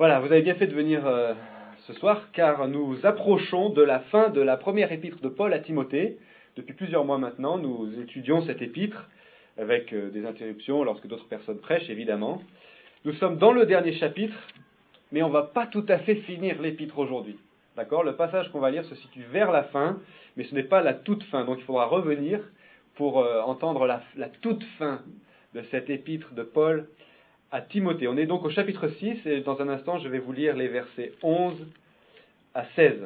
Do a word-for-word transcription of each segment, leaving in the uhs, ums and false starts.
Voilà, vous avez bien fait de venir euh, ce soir, car nous approchons de la fin de la première épître de Paul à Timothée. Depuis plusieurs mois maintenant, nous étudions cette épître, avec euh, des interruptions lorsque d'autres personnes prêchent, évidemment. Nous sommes dans le dernier chapitre, mais on ne va pas tout à fait finir l'épître aujourd'hui. D'accord ? Le passage qu'on va lire se situe vers la fin, mais ce n'est pas la toute fin. Donc il faudra revenir pour euh, entendre la, la toute fin de cette épître de Paul à Timothée. On est donc au chapitre six, et dans un instant, je vais vous lire les versets onze à seize.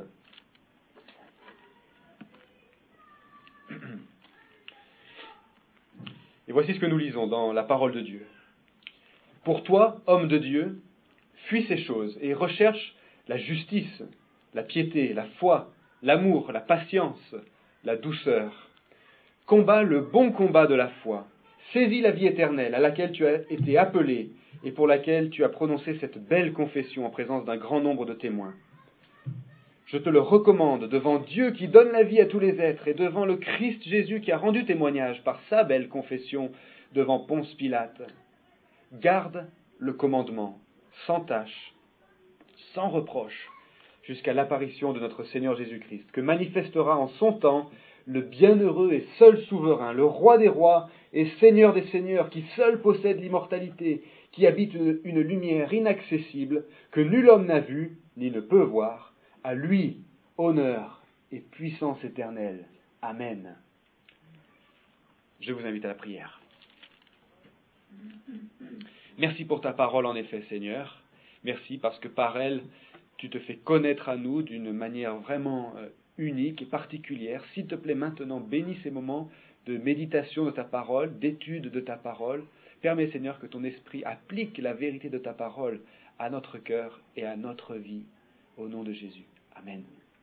Et voici ce que nous lisons dans la parole de Dieu. « Pour toi, homme de Dieu, fuis ces choses et recherche la justice, la piété, la foi, l'amour, la patience, la douceur. Combat le bon combat de la foi. Saisis la vie éternelle à laquelle tu as été appelé et pour laquelle tu as prononcé cette belle confession en présence d'un grand nombre de témoins. Je te le recommande devant Dieu qui donne la vie à tous les êtres et devant le Christ Jésus qui a rendu témoignage par sa belle confession devant Ponce Pilate. Garde le commandement, sans tâche, sans reproche, jusqu'à l'apparition de notre Seigneur Jésus-Christ, que manifestera en son temps le bienheureux et seul souverain, le roi des rois et seigneur des seigneurs, qui seul possède l'immortalité, qui habite une, une lumière inaccessible, que nul homme n'a vue, ni ne peut voir. À lui, honneur et puissance éternelle. Amen. » Je vous invite à la prière. Merci pour ta parole, en effet, Seigneur. Merci parce que par elle, tu te fais connaître à nous d'une manière vraiment euh, unique et particulière. S'il te plaît, maintenant, bénis ces moments de méditation de ta parole, d'étude de ta parole. Permets, Seigneur, que ton esprit applique la vérité de ta parole à notre cœur et à notre vie. Au nom de Jésus. Amen.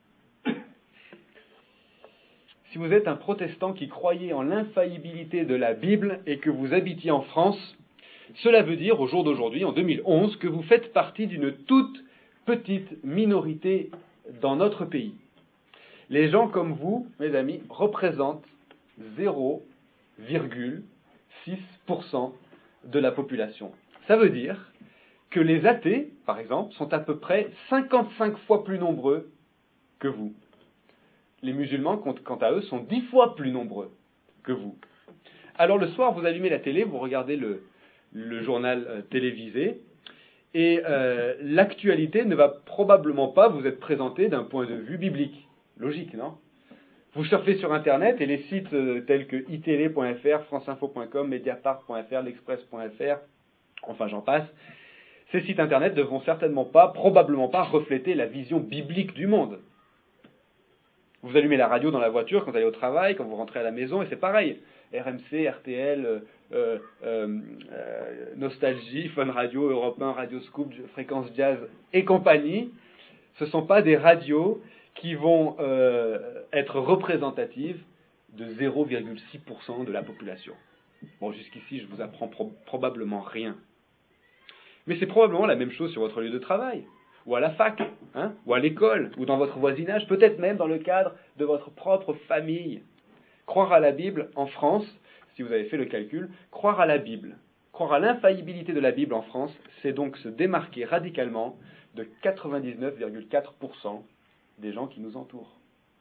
Si vous êtes un protestant qui croyait en l'infaillibilité de la Bible et que vous habitiez en France, cela veut dire, au jour d'aujourd'hui, en deux mille onze, que vous faites partie d'une toute petite minorité dans notre pays. Les gens comme vous, mes amis, représentent zéro virgule six pour cent de la population. Ça veut dire que les athées, par exemple, sont à peu près cinquante-cinq fois plus nombreux que vous. Les musulmans, quant à eux, sont dix fois plus nombreux que vous. Alors le soir, vous allumez la télé, vous regardez le, le journal euh, télévisé, et euh, l'actualité ne va probablement pas vous être présentée d'un point de vue biblique. Logique, non ? Vous surfez sur Internet, et les sites euh, tels que i télé point f r, france info point com, mediapart point f r, l'express point f r, enfin j'en passe, ces sites Internet ne vont certainement pas, probablement pas, refléter la vision biblique du monde. Vous allumez la radio dans la voiture quand vous allez au travail, quand vous rentrez à la maison, et c'est pareil. R M C, R T L, euh, euh, euh, Nostalgie, Fun Radio, Europe un, Radio Scoop, Fréquence Jazz et compagnie, ce ne sont pas des radios qui vont euh, être représentatives de zéro virgule six pour cent de la population. Bon, jusqu'ici, je vous apprends pro- probablement rien. Mais c'est probablement la même chose sur votre lieu de travail, ou à la fac, hein, ou à l'école, ou dans votre voisinage, peut-être même dans le cadre de votre propre famille. Croire à la Bible en France, si vous avez fait le calcul, croire à la Bible, croire à l'infaillibilité de la Bible en France, c'est donc se démarquer radicalement de quatre-vingt-dix-neuf virgule quatre pour cent des gens qui nous entourent.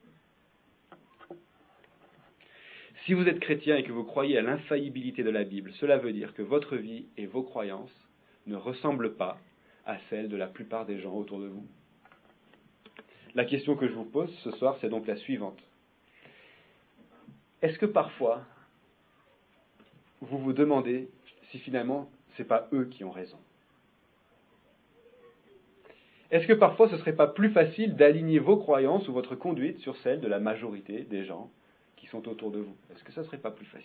Si vous êtes chrétien et que vous croyez à l'infaillibilité de la Bible, cela veut dire que votre vie et vos croyances ne ressemblent pas à celles de la plupart des gens autour de vous. La question que je vous pose ce soir, c'est donc la suivante. Est-ce que parfois, vous vous demandez si finalement, ce n'est pas eux qui ont raison ? Est-ce que parfois, ce ne serait pas plus facile d'aligner vos croyances ou votre conduite sur celle de la majorité des gens qui sont autour de vous ? Est-ce que ça ne serait pas plus facile ?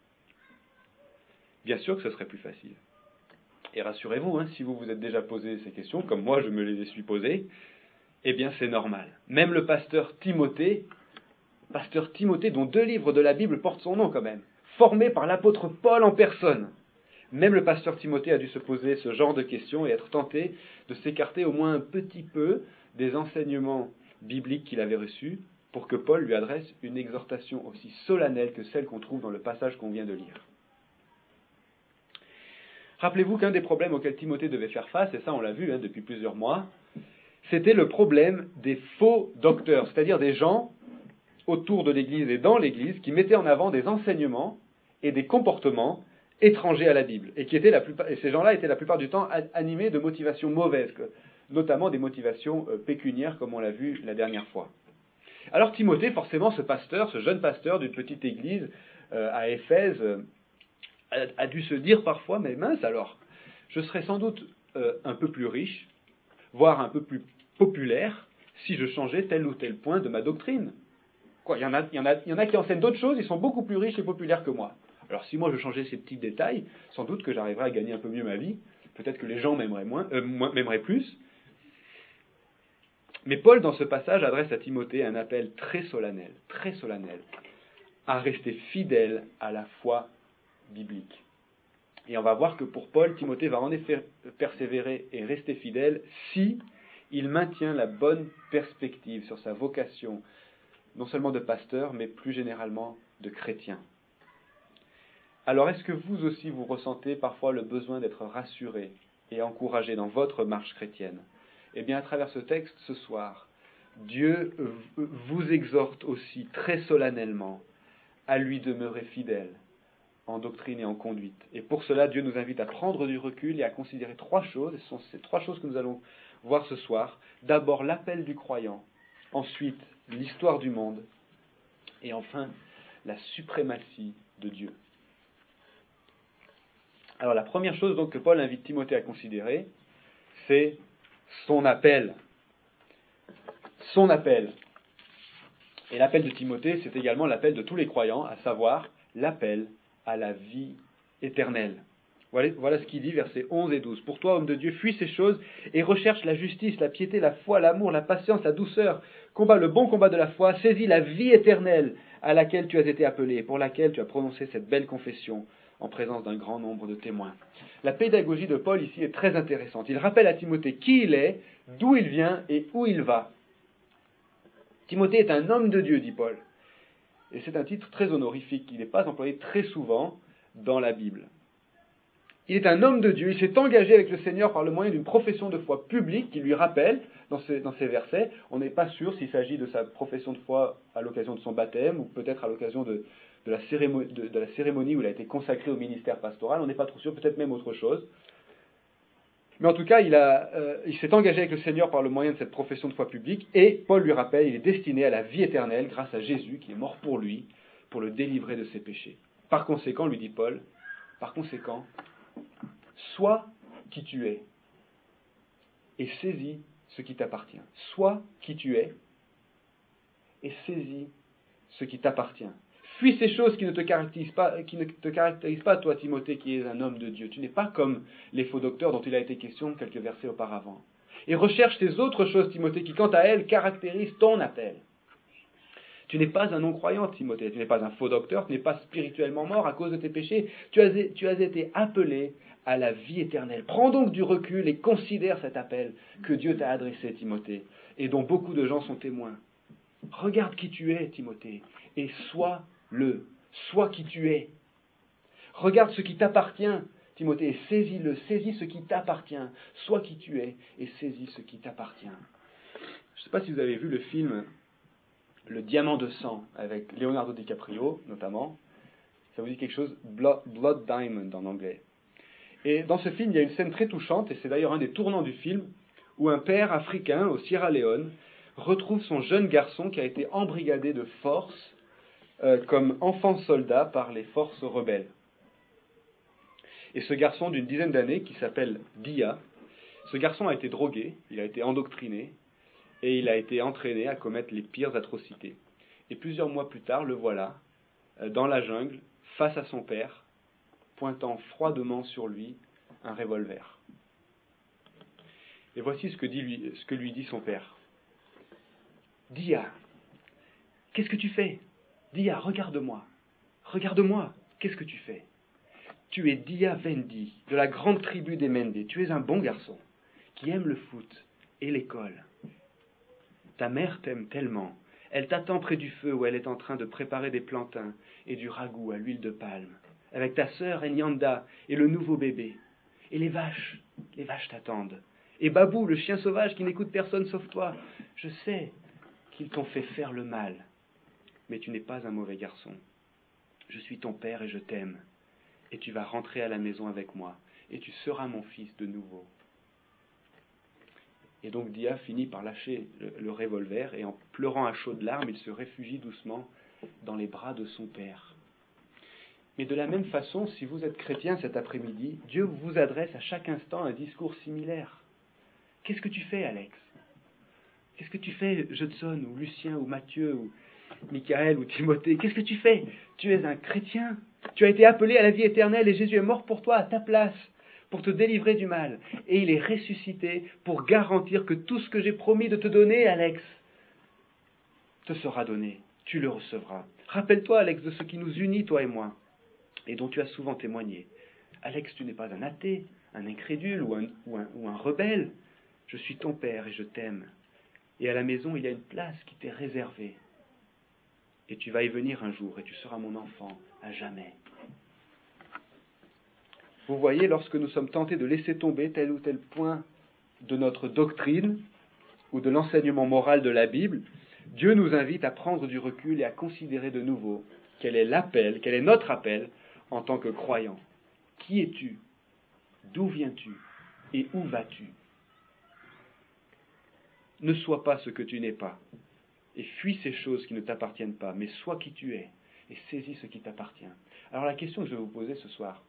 Bien sûr que ce serait plus facile. Et rassurez-vous, hein, si vous vous êtes déjà posé ces questions, comme moi je me les suis posées, eh bien c'est normal. Même le pasteur Timothée, pasteur Timothée dont deux livres de la Bible portent son nom quand même, formé par l'apôtre Paul en personne, même le pasteur Timothée a dû se poser ce genre de questions et être tenté de s'écarter au moins un petit peu des enseignements bibliques qu'il avait reçus pour que Paul lui adresse une exhortation aussi solennelle que celle qu'on trouve dans le passage qu'on vient de lire. Rappelez-vous qu'un des problèmes auxquels Timothée devait faire face, et ça on l'a vu hein, depuis plusieurs mois, c'était le problème des faux docteurs, c'est-à-dire des gens autour de l'Église et dans l'Église qui mettaient en avant des enseignements et des comportements étrangers à la Bible. Et, qui étaient la plupart, et ces gens-là étaient la plupart du temps animés de motivations mauvaises, notamment des motivations pécuniaires comme on l'a vu la dernière fois. Alors Timothée, forcément, ce pasteur, ce jeune pasteur d'une petite église euh, à Éphèse, euh, a, a dû se dire parfois, mais mince alors, je serais sans doute euh, un peu plus riche, voire un peu plus populaire, si je changeais tel ou tel point de ma doctrine. Quoi, il y en a, il y en a, il y en a qui enseignent d'autres choses, ils sont beaucoup plus riches et populaires que moi. Alors si moi je changeais ces petits détails, sans doute que j'arriverais à gagner un peu mieux ma vie, peut-être que les gens m'aimeraient moins, euh, m'aimeraient plus. Mais Paul, dans ce passage, adresse à Timothée un appel très solennel, très solennel, à rester fidèle à la foi biblique. Et on va voir que pour Paul, Timothée va en effet persévérer et rester fidèle si il maintient la bonne perspective sur sa vocation, non seulement de pasteur, mais plus généralement de chrétien. Alors est-ce que vous aussi vous ressentez parfois le besoin d'être rassuré et encouragé dans votre marche chrétienne ? Eh bien, à travers ce texte, ce soir, Dieu vous exhorte aussi très solennellement à lui demeurer fidèle en doctrine et en conduite. Et pour cela, Dieu nous invite à prendre du recul et à considérer trois choses, et ce sont ces trois choses que nous allons voir ce soir. D'abord, l'appel du croyant, ensuite, l'histoire du monde, et enfin, la suprématie de Dieu. Alors, la première chose donc, que Paul invite Timothée à considérer, c'est son appel. Son appel. Et l'appel de Timothée, c'est également l'appel de tous les croyants, à savoir l'appel à la vie éternelle. Voilà, voilà ce qu'il dit, versets onze et douze. « Pour toi, homme de Dieu, fuis ces choses et recherche la justice, la piété, la foi, l'amour, la patience, la douceur. Combat le bon combat de la foi, saisis la vie éternelle à laquelle tu as été appelé et pour laquelle tu as prononcé cette belle confession en présence d'un grand nombre de témoins. » La pédagogie de Paul ici est très intéressante. Il rappelle à Timothée qui il est, d'où il vient et où il va. Timothée est un homme de Dieu, dit Paul. Et c'est un titre très honorifique, qui n'est pas employé très souvent dans la Bible. Il est un homme de Dieu, il s'est engagé avec le Seigneur par le moyen d'une profession de foi publique qui lui rappelle, dans ces, dans ces versets, on n'est pas sûr s'il s'agit de sa profession de foi à l'occasion de son baptême, ou peut-être à l'occasion de, de, la cérémonie, de, de la cérémonie où il a été consacré au ministère pastoral, on n'est pas trop sûr, peut-être même autre chose. Mais en tout cas, il, a, euh, il s'est engagé avec le Seigneur par le moyen de cette profession de foi publique, et Paul lui rappelle, il est destiné à la vie éternelle grâce à Jésus qui est mort pour lui, pour le délivrer de ses péchés. Par conséquent, lui dit Paul, par conséquent, sois qui tu es, et saisis ce qui t'appartient. Sois qui tu es, et saisis ce qui t'appartient. Fuis ces choses qui ne te caractérisent pas, qui ne te caractérisent pas, toi, Timothée, qui es un homme de Dieu. Tu n'es pas comme les faux docteurs dont il a été question quelques versets auparavant. Et recherche ces autres choses, Timothée, qui, quant à elles, caractérisent ton appel. Tu n'es pas un non-croyant, Timothée. Tu n'es pas un faux docteur. Tu n'es pas spirituellement mort à cause de tes péchés. Tu as, tu as été appelé à la vie éternelle. Prends donc du recul et considère cet appel que Dieu t'a adressé, Timothée, et dont beaucoup de gens sont témoins. Regarde qui tu es, Timothée, et sois le, sois qui tu es. Regarde ce qui t'appartient, Timothée, et saisis-le, saisis ce qui t'appartient. Sois qui tu es, et saisis ce qui t'appartient. Je ne sais pas si vous avez vu le film Le Diamant de sang, avec Leonardo DiCaprio, notamment. Ça vous dit quelque chose? Blood, Blood Diamond, en anglais. Et dans ce film, il y a une scène très touchante, et c'est d'ailleurs un des tournants du film, où un père africain, au Sierra Leone, retrouve son jeune garçon qui a été embrigadé de force euh, comme enfant soldat par les forces rebelles. Et ce garçon d'une dizaine d'années, qui s'appelle Dia, ce garçon a été drogué, il a été endoctriné, et il a été entraîné à commettre les pires atrocités. Et plusieurs mois plus tard, le voilà, euh, dans la jungle, face à son père, pointant froidement sur lui un revolver. Et voici ce que, dit lui, ce que lui dit son père. « Dia, qu'est-ce que tu fais? Dia, regarde-moi. Regarde-moi, qu'est-ce que tu fais? Tu es Dia Vendi, de la grande tribu des Mendé. Tu es un bon garçon, qui aime le foot et l'école. Ta mère t'aime tellement. Elle t'attend près du feu où elle est en train de préparer des plantains et du ragoût à l'huile de palme, avec ta sœur Enyanda et le nouveau bébé. Et les vaches, les vaches t'attendent. Et Babou, le chien sauvage qui n'écoute personne sauf toi, je sais qu'ils t'ont fait faire le mal, mais tu n'es pas un mauvais garçon. Je suis ton père et je t'aime, et tu vas rentrer à la maison avec moi, et tu seras mon fils de nouveau. Et donc Dia finit par lâcher le, le revolver, et en pleurant à chaudes larmes, il se réfugie doucement dans les bras de son père. Mais de la même façon, si vous êtes chrétien cet après-midi, Dieu vous adresse à chaque instant un discours similaire. Qu'est-ce que tu fais, Alex? Qu'est-ce que tu fais, Judson, ou Lucien, ou Mathieu, ou Michael, ou Timothée? Qu'est-ce que tu fais? Tu es un chrétien. Tu as été appelé à la vie éternelle et Jésus est mort pour toi à ta place, pour te délivrer du mal. Et il est ressuscité pour garantir que tout ce que j'ai promis de te donner, Alex, te sera donné. Tu le recevras. Rappelle-toi, Alex, de ce qui nous unit, toi et moi, et dont tu as souvent témoigné. Alex, tu n'es pas un athée, un incrédule ou un, ou un, ou un rebelle. Je suis ton père et je t'aime. Et à la maison, il y a une place qui t'est réservée. Et tu vas y venir un jour et tu seras mon enfant à jamais. Vous voyez, lorsque nous sommes tentés de laisser tomber tel ou tel point de notre doctrine ou de l'enseignement moral de la Bible, Dieu nous invite à prendre du recul et à considérer de nouveau quel est l'appel, quel est notre appel en tant que croyants. Qui es-tu? D'où viens-tu? Et où vas-tu? Ne sois pas ce que tu n'es pas, et fuis ces choses qui ne t'appartiennent pas, mais sois qui tu es, et saisis ce qui t'appartient. Alors la question que je vais vous poser ce soir,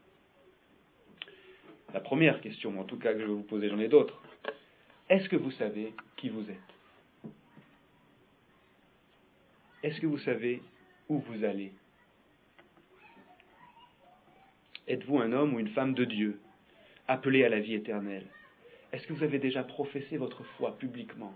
la première question en tout cas que je vais vous poser, j'en ai d'autres, est-ce que vous savez qui vous êtes? Est-ce que vous savez où vous allez? Êtes-vous un homme ou une femme de Dieu, appelé à la vie éternelle? Est-ce que vous avez déjà professé votre foi publiquement?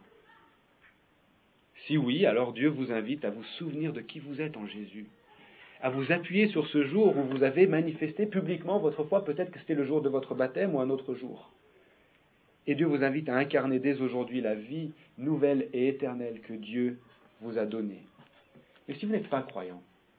Si oui, alors Dieu vous invite à vous souvenir de qui vous êtes en Jésus, à vous appuyer sur ce jour où vous avez manifesté publiquement votre foi, peut-être que c'était le jour de votre baptême ou un autre jour. Et Dieu vous invite à incarner dès aujourd'hui la vie nouvelle et éternelle que Dieu vous a donnée. Mais si vous n'êtes pas croyant,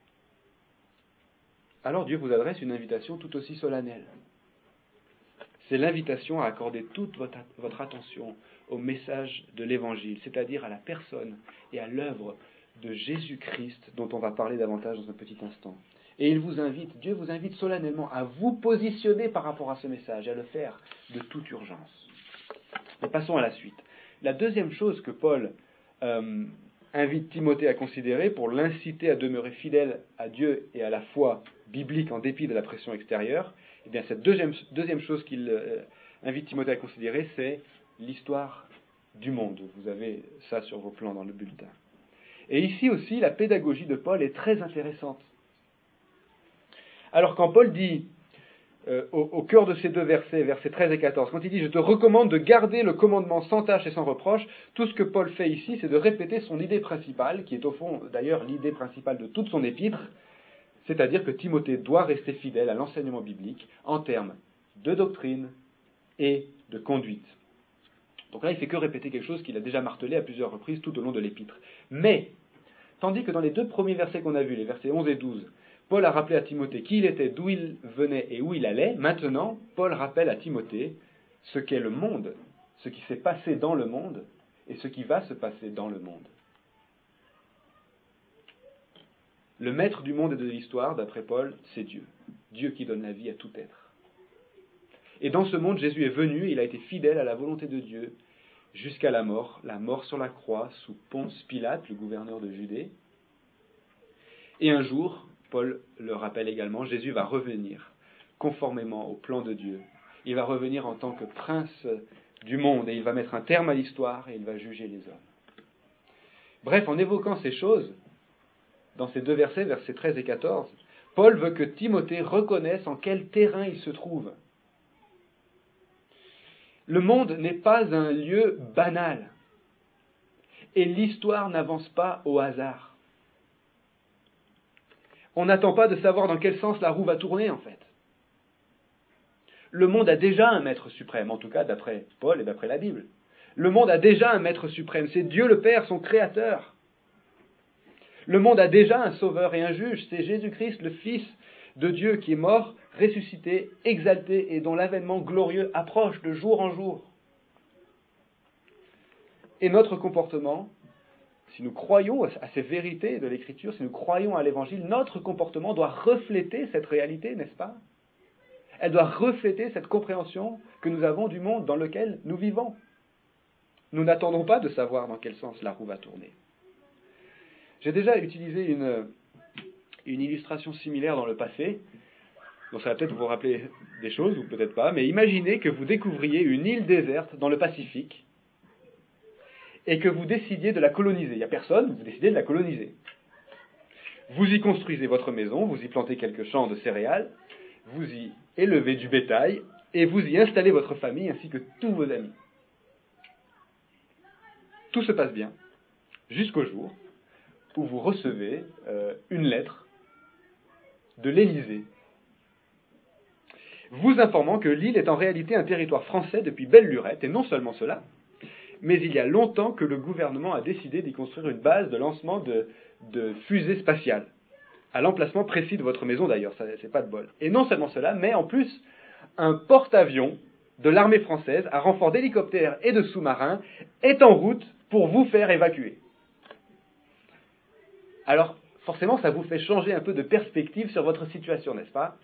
alors Dieu vous adresse une invitation tout aussi solennelle. C'est l'invitation à accorder toute votre, votre attention au message de l'Évangile, c'est-à-dire à la personne et à l'œuvre de Jésus-Christ, dont on va parler davantage dans un petit instant. Et il vous invite, Dieu vous invite solennellement à vous positionner par rapport à ce message, et à le faire de toute urgence. Mais passons à la suite. La deuxième chose que Paul euh, invite Timothée à considérer pour l'inciter à demeurer fidèle à Dieu et à la foi biblique en dépit de la pression extérieure, eh bien cette deuxième, deuxième chose qu'il euh, invite Timothée à considérer, c'est l'histoire du monde. Vous avez ça sur vos plans dans le bulletin. Et ici aussi, la pédagogie de Paul est très intéressante. Alors quand Paul dit, euh, au, au cœur de ces deux versets, versets treize et quatorze, quand il dit « Je te recommande de garder le commandement sans tâche et sans reproche », tout ce que Paul fait ici, c'est de répéter son idée principale, qui est au fond d'ailleurs l'idée principale de toute son épître, c'est-à-dire que Timothée doit rester fidèle à l'enseignement biblique en termes de doctrine et de conduite. Donc là, il ne fait que répéter quelque chose qu'il a déjà martelé à plusieurs reprises tout au long de l'épître. Mais, tandis que dans les deux premiers versets qu'on a vus, les versets onze et douze, Paul a rappelé à Timothée qui il était, d'où il venait et où il allait, maintenant, Paul rappelle à Timothée ce qu'est le monde, ce qui s'est passé dans le monde et ce qui va se passer dans le monde. Le maître du monde et de l'histoire, d'après Paul, c'est Dieu. Dieu qui donne la vie à tout être. Et dans ce monde, Jésus est venu, il a été fidèle à la volonté de Dieu jusqu'à la mort, la mort sur la croix sous Ponce Pilate, le gouverneur de Judée. Et un jour, Paul le rappelle également, Jésus va revenir conformément au plan de Dieu. Il va revenir en tant que prince du monde et il va mettre un terme à l'histoire et il va juger les hommes. Bref, en évoquant ces choses, dans ces deux versets, versets treize et quatorze, Paul veut que Timothée reconnaisse en quel terrain il se trouve. Le monde n'est pas un lieu banal. Et l'histoire n'avance pas au hasard. On n'attend pas de savoir dans quel sens la roue va tourner, en fait. Le monde a déjà un maître suprême, en tout cas d'après Paul et d'après la Bible. Le monde a déjà un maître suprême, c'est Dieu le Père, son créateur. Le monde a déjà un sauveur et un juge, c'est Jésus-Christ, le Fils de Dieu, qui est mort ressuscité, exalté, et dont l'avènement glorieux approche de jour en jour. Et notre comportement, si nous croyons à ces vérités de l'Écriture, si nous croyons à l'Évangile, notre comportement doit refléter cette réalité, n'est-ce pas? Elle doit refléter cette compréhension que nous avons du monde dans lequel nous vivons. Nous n'attendons pas de savoir dans quel sens la roue va tourner. J'ai déjà utilisé une, une illustration similaire dans le passé, donc ça va peut-être vous rappeler des choses, ou peut-être pas, mais imaginez que vous découvriez une île déserte dans le Pacifique, et que vous décidiez de la coloniser. Il n'y a personne, vous décidez de la coloniser. Vous y construisez votre maison, vous y plantez quelques champs de céréales, vous y élevez du bétail, et vous y installez votre famille ainsi que tous vos amis. Tout se passe bien, jusqu'au jour où vous recevez euh, une lettre de l'Élysée, vous informant que l'île est en réalité un territoire français depuis belle lurette, et non seulement cela, mais il y a longtemps que le gouvernement a décidé d'y construire une base de lancement de, de fusées spatiales, à l'emplacement précis de votre maison d'ailleurs, ça, c'est pas de bol. Et non seulement cela, mais en plus, un porte-avions de l'armée française, à renfort d'hélicoptères et de sous-marins, est en route pour vous faire évacuer. Alors, forcément, ça vous fait changer un peu de perspective sur votre situation, n'est-ce pas?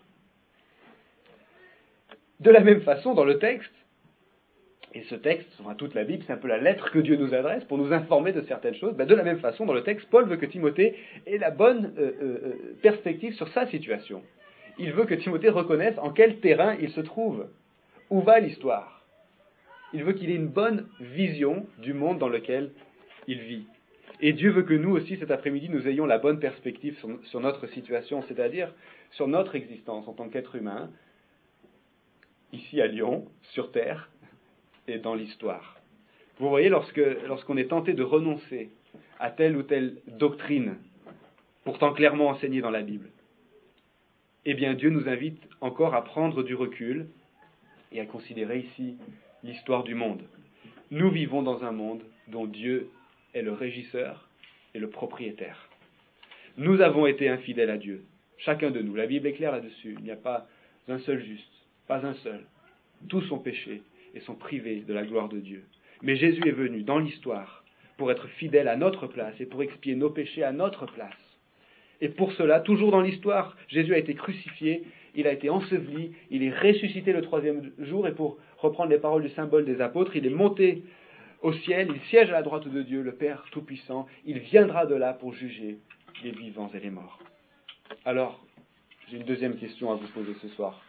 De la même façon, dans le texte, et ce texte, enfin, toute la Bible, c'est un peu la lettre que Dieu nous adresse pour nous informer de certaines choses. Ben, de la même façon, dans le texte, Paul veut que Timothée ait la bonne euh, euh, perspective sur sa situation. Il veut que Timothée reconnaisse en quel terrain il se trouve, où va l'histoire. Il veut qu'il ait une bonne vision du monde dans lequel il vit. Et Dieu veut que nous aussi, cet après-midi, nous ayons la bonne perspective sur, sur notre situation, c'est-à-dire sur notre existence en tant qu'être humain, ici à Lyon, sur Terre, et dans l'histoire. Vous voyez, lorsque, lorsqu'on est tenté de renoncer à telle ou telle doctrine, pourtant clairement enseignée dans la Bible, eh bien Dieu nous invite encore à prendre du recul et à considérer ici l'histoire du monde. Nous vivons dans un monde dont Dieu est le régisseur et le propriétaire. Nous avons été infidèles à Dieu, chacun de nous. La Bible est claire là-dessus. Il n'y a pas un seul juste, pas un seul. Tous ont péché et sont privés de la gloire de Dieu. Mais Jésus est venu dans l'histoire pour être fidèle à notre place et pour expier nos péchés à notre place. Et pour cela, toujours dans l'histoire, Jésus a été crucifié, il a été enseveli, il est ressuscité le troisième jour, et pour reprendre les paroles du symbole des apôtres, il est monté au ciel, il siège à la droite de Dieu, le Père Tout-Puissant, il viendra de là pour juger les vivants et les morts. Alors, j'ai une deuxième question à vous poser ce soir.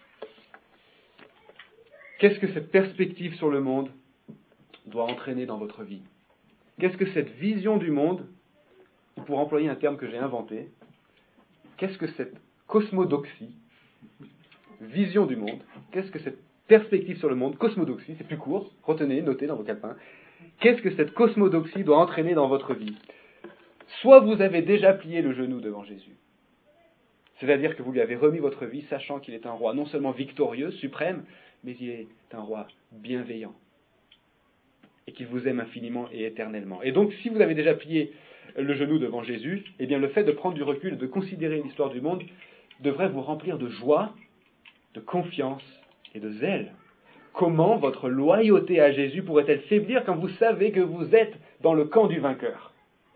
Qu'est-ce que cette perspective sur le monde doit entraîner dans votre vie? Qu'est-ce que cette vision du monde, ou pour employer un terme que j'ai inventé, qu'est-ce que cette cosmodoxie, vision du monde, qu'est-ce que cette perspective sur le monde, cosmodoxie, c'est plus court, retenez, notez dans vos calepins, qu'est-ce que cette cosmodoxie doit entraîner dans votre vie? Soit vous avez déjà plié le genou devant Jésus, c'est-à-dire que vous lui avez remis votre vie, sachant qu'il est un roi non seulement victorieux, suprême, mais il est un roi bienveillant, et qu'il vous aime infiniment et éternellement. Et donc, si vous avez déjà plié le genou devant Jésus, eh bien le fait de prendre du recul, de considérer l'histoire du monde, devrait vous remplir de joie, de confiance et de zèle. Comment votre loyauté à Jésus pourrait-elle faiblir quand vous savez que vous êtes dans le camp du vainqueur?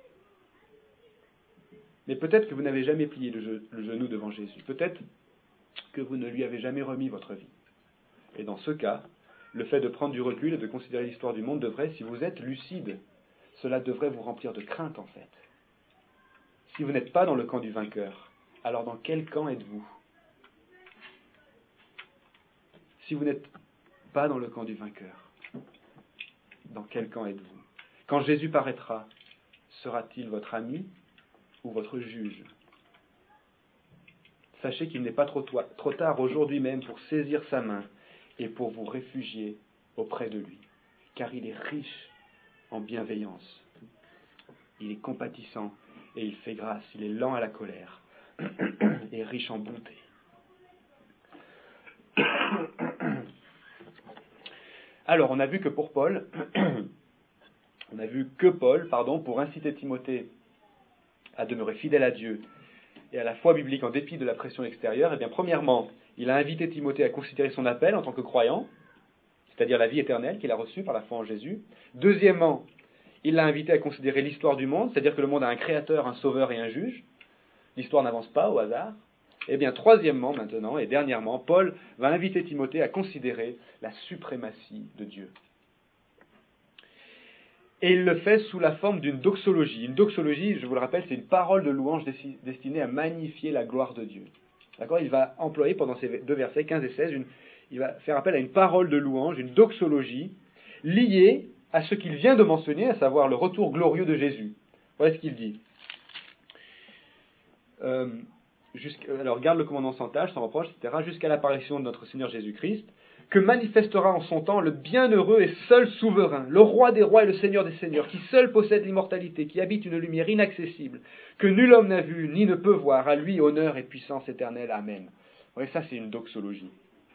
Mais peut-être que vous n'avez jamais plié le, le genou devant Jésus. Peut-être que vous ne lui avez jamais remis votre vie. Et dans ce cas, le fait de prendre du recul et de considérer l'histoire du monde devrait, si vous êtes lucide, cela devrait vous remplir de crainte en fait. Si vous n'êtes pas dans le camp du vainqueur, alors dans quel camp êtes-vous? Si vous n'êtes pas dans le camp du vainqueur, dans quel camp êtes-vous? Quand Jésus paraîtra, sera-t-il votre ami ou votre juge? Sachez qu'il n'est pas trop, trop tard aujourd'hui même pour saisir sa main et pour vous réfugier auprès de lui, car il est riche en bienveillance, il est compatissant et il fait grâce, il est lent à la colère et riche en bonté. Alors, on a vu que pour Paul, on a vu que Paul, pardon, pour inciter Timothée à demeurer fidèle à Dieu et à la foi biblique en dépit de la pression extérieure, eh bien, premièrement, il a invité Timothée à considérer son appel en tant que croyant, c'est-à-dire la vie éternelle qu'il a reçue par la foi en Jésus. Deuxièmement, il l'a invité à considérer l'histoire du monde, c'est-à-dire que le monde a un créateur, un sauveur et un juge. L'histoire n'avance pas au hasard. Et bien, troisièmement, maintenant, et dernièrement, Paul va inviter Timothée à considérer la suprématie de Dieu. Et il le fait sous la forme d'une doxologie. Une doxologie, je vous le rappelle, c'est une parole de louange destinée à magnifier la gloire de Dieu. D'accord ? Il va employer pendant ces deux versets, quinze et seize, une, il va faire appel à une parole de louange, une doxologie, liée à ce qu'il vient de mentionner, à savoir le retour glorieux de Jésus. Voilà ce qu'il dit. Euh, alors, garde le commandement sans tâche, sans reproche, et cetera, jusqu'à l'apparition de notre Seigneur Jésus-Christ, que manifestera en son temps le bienheureux et seul souverain, le roi des rois et le seigneur des seigneurs, qui seul possède l'immortalité, qui habite une lumière inaccessible, que nul homme n'a vu ni ne peut voir, à lui honneur et puissance éternelle. Amen. Ouais, ça c'est une doxologie.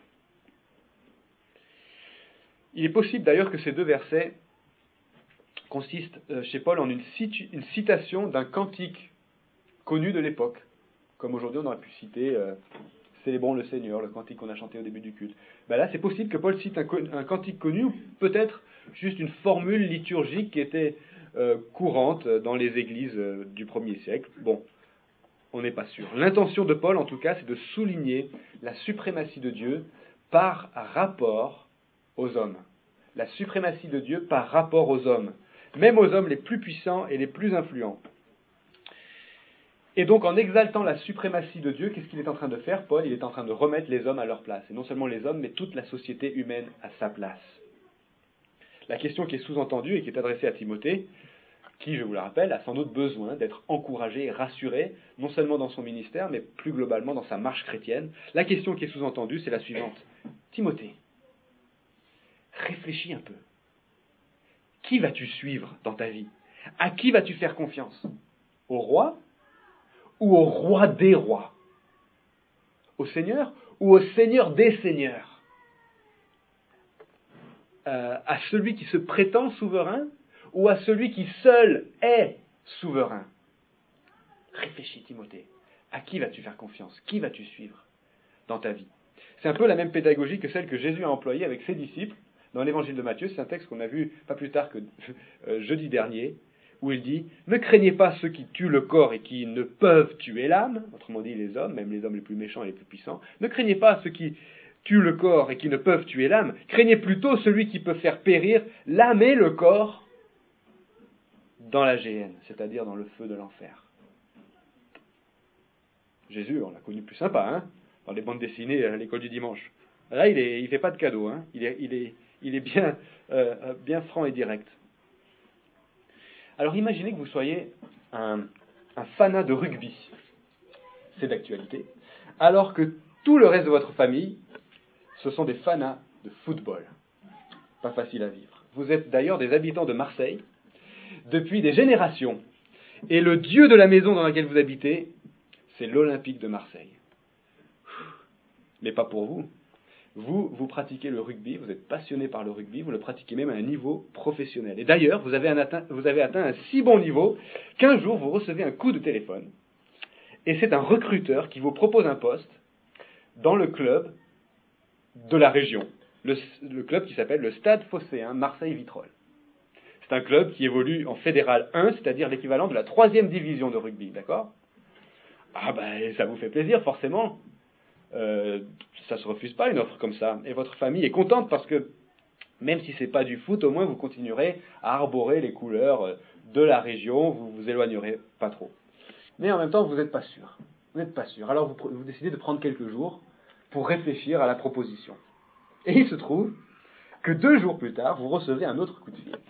Il est possible d'ailleurs que ces deux versets consistent euh, chez Paul en une, situ- une citation d'un cantique connu de l'époque, comme aujourd'hui on aurait pu citer euh, « Célébrons le Seigneur », le cantique qu'on a chanté au début du culte. Ben là, c'est possible que Paul cite un, un cantique connu, ou peut-être juste une formule liturgique qui était euh, courante dans les églises euh, du premier siècle. Bon, on n'est pas sûr. L'intention de Paul, en tout cas, c'est de souligner la suprématie de Dieu par rapport aux hommes. La suprématie de Dieu par rapport aux hommes, même aux hommes les plus puissants et les plus influents. Et donc, en exaltant la suprématie de Dieu, qu'est-ce qu'il est en train de faire, Paul ? Il est en train de remettre les hommes à leur place. Et non seulement les hommes, mais toute la société humaine à sa place. La question qui est sous-entendue et qui est adressée à Timothée, qui, je vous le rappelle, a sans doute besoin d'être encouragé et rassuré, non seulement dans son ministère, mais plus globalement dans sa marche chrétienne. La question qui est sous-entendue, c'est la suivante. Timothée, réfléchis un peu. Qui vas-tu suivre dans ta vie ? À qui vas-tu faire confiance ? Au roi ? Ou au roi des rois? Au Seigneur ou au Seigneur des seigneurs? euh, À celui qui se prétend souverain ou à celui qui seul est souverain? Réfléchis, Timothée. À qui vas-tu faire confiance? Qui vas-tu suivre dans ta vie? C'est un peu la même pédagogie que celle que Jésus a employée avec ses disciples dans l'évangile de Matthieu. C'est un texte qu'on a vu pas plus tard que euh, jeudi dernier, où il dit « Ne craignez pas ceux qui tuent le corps et qui ne peuvent tuer l'âme », autrement dit les hommes, même les hommes les plus méchants et les plus puissants. « Ne craignez pas ceux qui tuent le corps et qui ne peuvent tuer l'âme, craignez plutôt celui qui peut faire périr l'âme et le corps dans la géhenne, c'est-à-dire dans le feu de l'enfer. » Jésus, on l'a connu plus sympa, hein, dans les bandes dessinées à l'école du dimanche. Là, il ne fait pas de cadeau, hein, il est, il est, il est bien, euh, bien franc et direct. Alors imaginez que vous soyez un, un fanat de rugby, c'est d'actualité, alors que tout le reste de votre famille, ce sont des fanats de football. Pas facile à vivre. Vous êtes d'ailleurs des habitants de Marseille depuis des générations, et le dieu de la maison dans laquelle vous habitez, c'est l'Olympique de Marseille. Mais pas pour vous. Vous, vous pratiquez le rugby, vous êtes passionné par le rugby, vous le pratiquez même à un niveau professionnel. Et d'ailleurs, vous avez, un atteint, vous avez atteint un si bon niveau qu'un jour, vous recevez un coup de téléphone, et c'est un recruteur qui vous propose un poste dans le club de la région, le, le club qui s'appelle le Stade Phocéen Marseille-Vitrolles. C'est un club qui évolue en Fédéral un, c'est-à-dire l'équivalent de la troisième division de rugby, d'accord ? Ah ben, ça vous fait plaisir, forcément. Euh, ça ne se refuse pas une offre comme ça. Et votre famille est contente parce que, même si ce n'est pas du foot, au moins vous continuerez à arborer les couleurs de la région, vous vous éloignerez pas trop. Mais en même temps, vous n'êtes pas sûr. Vous n'êtes pas sûr. Alors vous, vous décidez de prendre quelques jours pour réfléchir à la proposition. Et il se trouve que deux jours plus tard, vous recevez un autre coup de fil.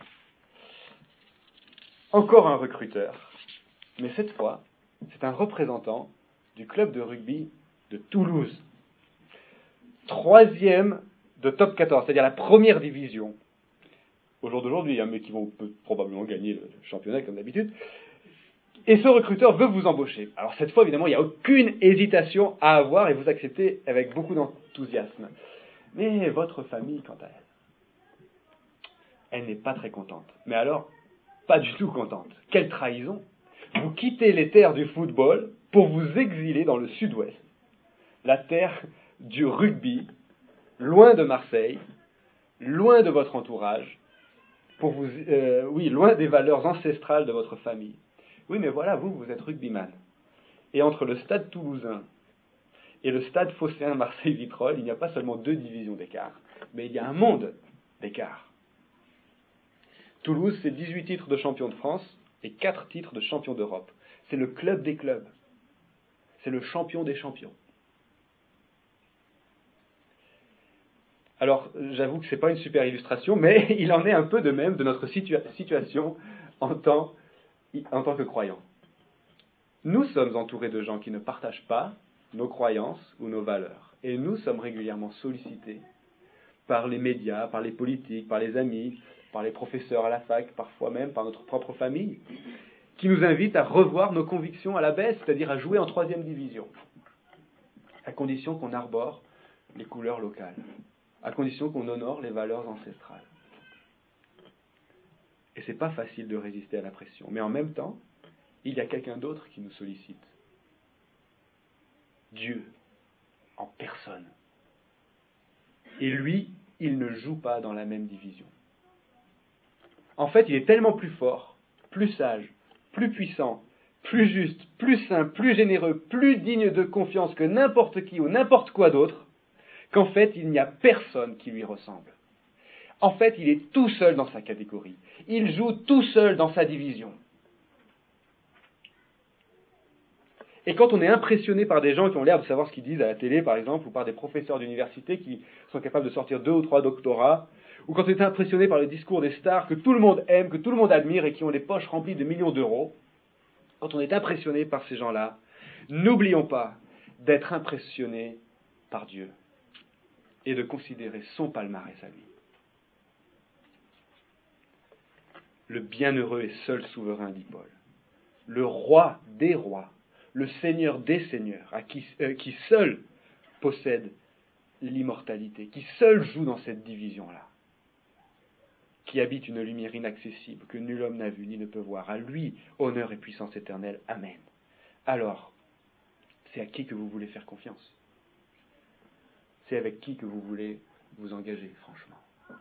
Encore un recruteur. Mais cette fois, c'est un représentant du club de rugby de Toulouse. Troisième de top quatorze, c'est-à-dire la première division. Au jour d'aujourd'hui, hein, mais qui vont peut, probablement gagner le championnat comme d'habitude. Et ce recruteur veut vous embaucher. Alors cette fois, évidemment, il n'y a aucune hésitation à avoir et vous acceptez avec beaucoup d'enthousiasme. Mais votre famille, quant à elle, elle n'est pas très contente. Mais alors, pas du tout contente. Quelle trahison! Vous quittez les terres du football pour vous exiler dans le sud-ouest. La terre du rugby, loin de Marseille, loin de votre entourage, pour vous, euh, oui, loin des valeurs ancestrales de votre famille. Oui, mais voilà, vous, vous êtes rugbyman. Et entre le stade toulousain et le stade phocéen Marseille-Vitrolles, il n'y a pas seulement deux divisions d'écart, mais il y a un monde d'écart. Toulouse, c'est dix-huit titres de champion de France et quatre titres de champion d'Europe. C'est le club des clubs. C'est le champion des champions. Alors, j'avoue que ce n'est pas une super illustration, mais il en est un peu de même de notre situa- situation en tant, en tant que croyants. Nous sommes entourés de gens qui ne partagent pas nos croyances ou nos valeurs. Et nous sommes régulièrement sollicités par les médias, par les politiques, par les amis, par les professeurs à la fac, parfois même par notre propre famille, qui nous invitent à revoir nos convictions à la baisse, c'est-à-dire à jouer en troisième division, à condition qu'on arbore les couleurs locales, à condition qu'on honore les valeurs ancestrales. Et c'est pas facile de résister à la pression, mais en même temps, il y a quelqu'un d'autre qui nous sollicite. Dieu, en personne. Et lui, il ne joue pas dans la même division. En fait, il est tellement plus fort, plus sage, plus puissant, plus juste, plus saint, plus généreux, plus digne de confiance que n'importe qui ou n'importe quoi d'autre, qu'en fait, il n'y a personne qui lui ressemble. En fait, il est tout seul dans sa catégorie. Il joue tout seul dans sa division. Et quand on est impressionné par des gens qui ont l'air de savoir ce qu'ils disent à la télé, par exemple, ou par des professeurs d'université qui sont capables de sortir deux ou trois doctorats, ou quand on est impressionné par le discours des stars que tout le monde aime, que tout le monde admire et qui ont les poches remplies de millions d'euros, quand on est impressionné par ces gens-là, n'oublions pas d'être impressionné par Dieu et de considérer son palmarès à lui. Le bienheureux et seul souverain, dit Paul. Le roi des rois. Le Seigneur des seigneurs, à qui, euh, qui seul possède l'immortalité, qui seul joue dans cette division-là, qui habite une lumière inaccessible, que nul homme n'a vue ni ne peut voir. À lui, honneur et puissance éternelle. Amen. Alors, c'est à qui que vous voulez faire confiance? C'est avec qui que vous voulez vous engager, franchement?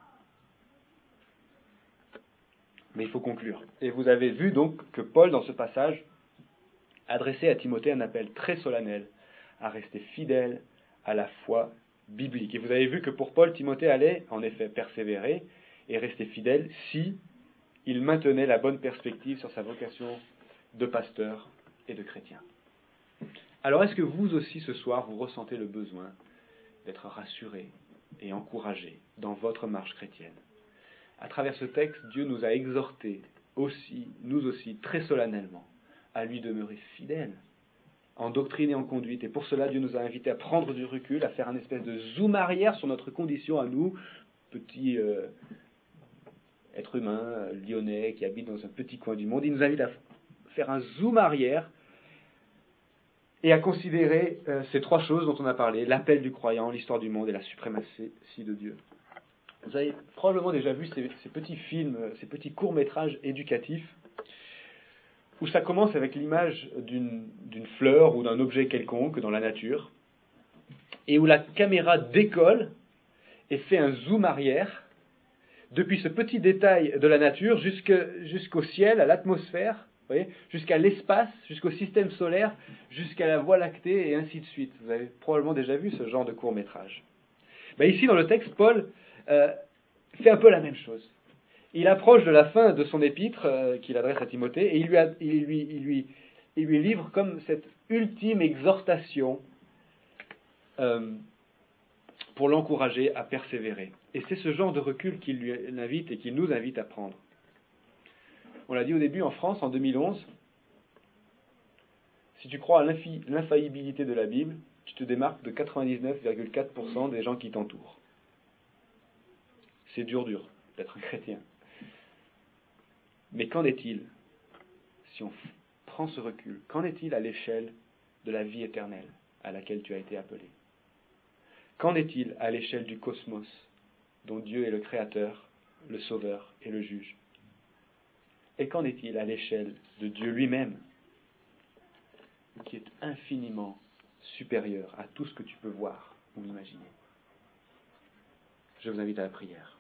Mais il faut conclure. Et vous avez vu donc que Paul, dans ce passage, adressait à Timothée un appel très solennel à rester fidèle à la foi biblique. Et vous avez vu que pour Paul, Timothée allait en effet persévérer et rester fidèle si il maintenait la bonne perspective sur sa vocation de pasteur et de chrétien. Alors est-ce que vous aussi ce soir vous ressentez le besoin d'être rassuré et encouragé dans votre marche chrétienne? À travers ce texte, Dieu nous a exhortés aussi, nous aussi, très solennellement, à lui demeurer fidèle en doctrine et en conduite. Et pour cela, Dieu nous a invités à prendre du recul, à faire un espèce de zoom arrière sur notre condition à nous, petits euh, êtres humains euh, lyonnais qui habitent dans un petit coin du monde. Il nous invite à faire un zoom arrière et à considérer euh, ces trois choses dont on a parlé: l'appel du croyant, l'histoire du monde et la suprématie de Dieu. Vous avez probablement déjà vu ces, ces petits films, ces petits courts-métrages éducatifs où ça commence avec l'image d'une, d'une fleur ou d'un objet quelconque dans la nature, et où la caméra décolle et fait un zoom arrière, depuis ce petit détail de la nature jusque, jusqu'au ciel, à l'atmosphère, vous voyez, jusqu'à l'espace, jusqu'au système solaire, jusqu'à la Voie lactée, et ainsi de suite. Vous avez probablement déjà vu ce genre de court-métrage. Ben ici, dans le texte, Paul euh, fait un peu la même chose. Il approche de la fin de son épître euh, qu'il adresse à Timothée, et il lui, a, il, lui, il, lui, il lui livre comme cette ultime exhortation euh, pour l'encourager à persévérer. Et c'est ce genre de recul qu'il lui invite et qu'il nous invite à prendre. On l'a dit au début, en France, en deux mille onze, si tu crois à l'infi, l'infaillibilité de la Bible, tu te démarques de quatre-vingt-dix-neuf virgule quatre pour cent des gens qui t'entourent. C'est dur, dur d'être un chrétien. Mais qu'en est-il si on prend ce recul? Qu'en est-il à l'échelle de la vie éternelle à laquelle tu as été appelé? Qu'en est-il à l'échelle du cosmos dont Dieu est le créateur, le sauveur et le juge? Et qu'en est-il à l'échelle de Dieu lui-même, qui est infiniment supérieur à tout ce que tu peux voir ou imaginer. Je vous invite à la prière.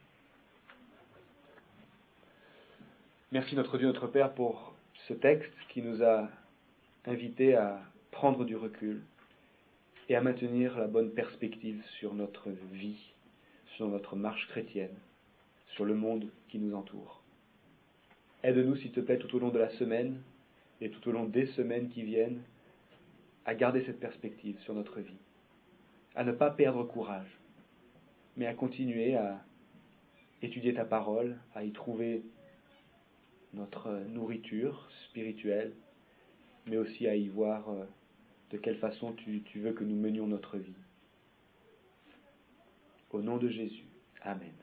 Merci notre Dieu, notre Père, pour ce texte qui nous a invités à prendre du recul et à maintenir la bonne perspective sur notre vie, sur notre marche chrétienne, sur le monde qui nous entoure. Aide-nous, s'il te plaît, tout au long de la semaine et tout au long des semaines qui viennent, à garder cette perspective sur notre vie, à ne pas perdre courage, mais à continuer à étudier ta parole, à y trouver notre nourriture spirituelle, mais aussi à y voir de quelle façon tu, tu veux que nous menions notre vie. Au nom de Jésus. Amen.